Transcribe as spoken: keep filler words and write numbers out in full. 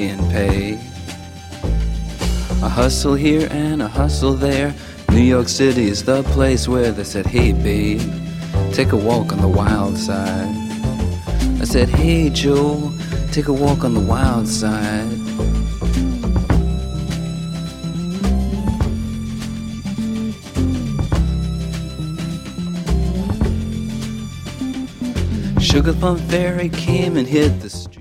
in pay. A hustle here and a hustle there. New York City is the place where they said, hey babe, take a walk on the wild side. I said, hey Joe, take a walk on the wild side. Sugar Plum Fairy came and hit the street.